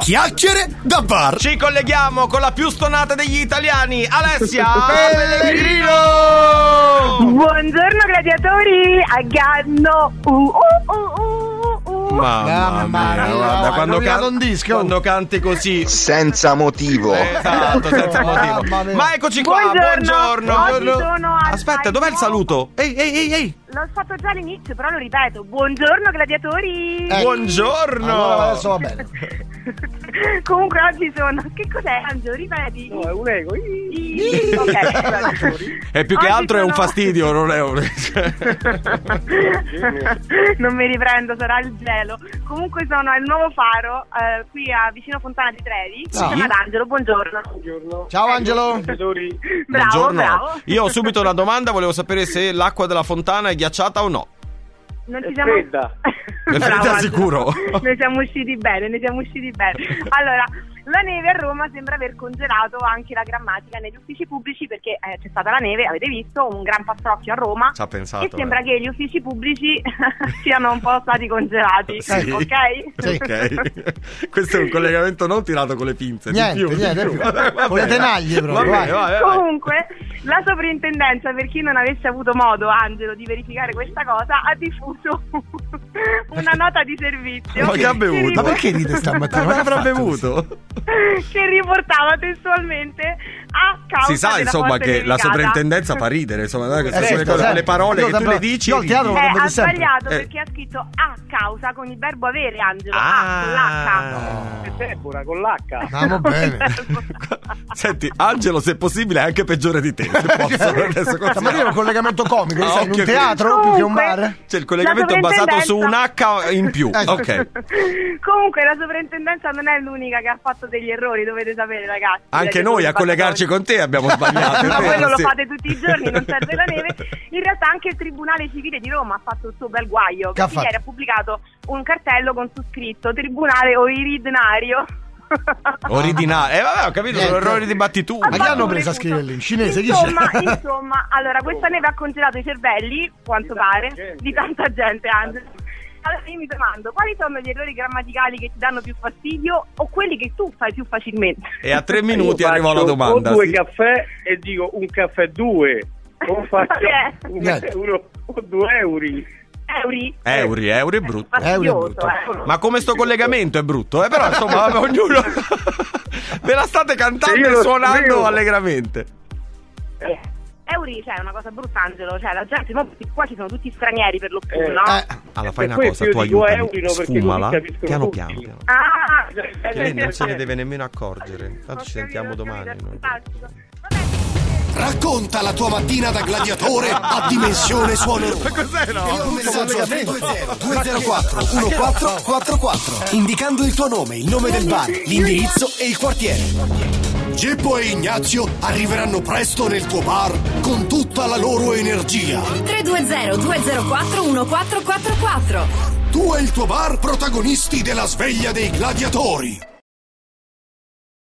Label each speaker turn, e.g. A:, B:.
A: Chiacchiere da bar.
B: Ci colleghiamo con la più stonata degli italiani, Alessia Pellegrino.
C: Buongiorno gladiatori, agganno.
B: Mamma mia, guarda, quando canti così
D: senza motivo.
B: Esatto, senza motivo. Ma eccoci qua, buongiorno. Aspetta, dov'è il saluto? Ehi.
C: L'ho fatto già all'inizio, però lo ripeto. Buongiorno gladiatori.
B: Buongiorno.
A: Allora adesso va bene.
C: Comunque oggi sono. Che cos'è, Angelo? Ripeti.
E: No, è un ego.
C: Ok.
B: E più che
C: Oggi
B: altro è un fastidio, non è un.
C: Non mi riprendo, sarà il gelo. Comunque sono al Nuovo Faro, qui a vicino Fontana di Trevi.
B: Sì.
C: Insieme ad Angelo, buongiorno.
A: Ciao Angelo.
C: Bravo.
B: Io ho subito una domanda, volevo sapere se l'acqua della fontana è ghiacciata o no.
C: Non
E: È
C: ci siamo.
E: fredda.
B: È fredda sicuro.
C: Ne siamo usciti bene. Allora, la neve a Roma sembra aver congelato anche la grammatica negli uffici pubblici, perché c'è stata la neve, avete visto, un gran pastrocchio a Roma.
B: Ci ha pensato.
C: E sembra che gli uffici pubblici siano un po' stati congelati.
B: Sì.
C: Ok?
A: Sì.
B: Ok. Questo è un collegamento non tirato con le pinze.
A: Niente. Con le tenaglie proprio.
B: Vai.
C: Comunque, la soprintendenza, per chi non avesse avuto modo, Angelo, di verificare questa cosa, ha diffuso una nota di servizio.
B: Ma che ha bevuto?
A: Ma perché ride stamattina?
B: Ma che avrà bevuto?
C: Che riportava testualmente a causa
B: Si sa
C: della
B: insomma
C: forte
B: che la
C: nevicata.
B: soprintendenza fa ridere, insomma, non è che sono quelle cose,
A: certo.
B: le parole
A: Io
B: che tu
A: sempre-
B: le dici.
A: io al teatro lo
C: Ha
A: vedo sempre.
C: sbagliato perché ha scritto a causa con il verbo avere, Angelo. Con l'H.
E: È Deborah con l'H.
A: Andiamo bene.
B: Senti, Angelo, se è possibile, è anche peggiore di te. Se posso, adesso
A: Stamattina è un collegamento comico,
B: Ah,
A: sai, in un
B: occhio che-
A: teatro più che un bar.
B: Cioè, il collegamento è basato su un H in più. Ok.
C: Comunque la soprintendenza non è l'unica che ha fatto degli errori, dovete sapere, ragazzi.
B: Anche noi a collegarci con te abbiamo sbagliato.
C: Ma
B: è vero,
C: quello lo
B: sì.
C: fate tutti i giorni, non serve la neve. In realtà anche il Tribunale Civile di Roma ha fatto il suo bel guaio,
A: Che ha
C: perché
A: fatto?
C: ieri ha pubblicato un cartello con su scritto Tribunale Oiridnario.
B: Oridinario. Vabbè, ho capito, sono
A: Niente.
B: errori di battitura.
A: Ma chi hanno preso a scrivere lì? In cinese? Chi c'è?
C: Insomma, allora questa neve ha congelato i cervelli, quanto pare, di tanta gente, Angelo. Allora io mi domando, quali sono gli errori grammaticali che ti danno più fastidio o quelli che tu fai più facilmente?
B: E a 3 minuti
E: Io
B: arrivò la
E: faccio
B: domanda.
E: O due
B: sì.
E: caffè e dico un caffè 2. O faccio un
A: Niente.
E: euro o 2 euro.
C: Euri?
B: Euro è brutto.
C: Fastidioso,
A: brutto.
B: Ma come sto collegamento è brutto, però insomma, vabbè, ognuno ve la state cantando
E: Io
B: e
E: lo
B: suonando
E: sapevo.
B: allegramente.
C: Euri, cioè, è una cosa brutta, Angelo. Cioè, la gente, qua ci sono tutti stranieri per lo più, no?
B: Allora fai una
E: Per
B: cosa,
E: questo
B: tu
E: io dico
B: aiutami,
E: euro, perché
B: sfumala
E: così capiscono
B: piano
E: tutti.
B: piano.
C: Ah!
B: Che lei non se ne deve nemmeno accorgere. Tanto ci sentiamo
C: Ho
B: domani.
C: capito,
B: noi.
C: fantastico.
A: Racconta la tua mattina da gladiatore a dimensione suono.
B: Ma cos'è, no?
A: Un messaggio a 204 1444 indicando il tuo nome, il nome del bar, l'indirizzo e il quartiere. Geppo e Ignazio arriveranno presto nel tuo bar con tutta la loro energia.
F: 320-204-1444.
A: Tu e il tuo bar protagonisti della sveglia dei gladiatori.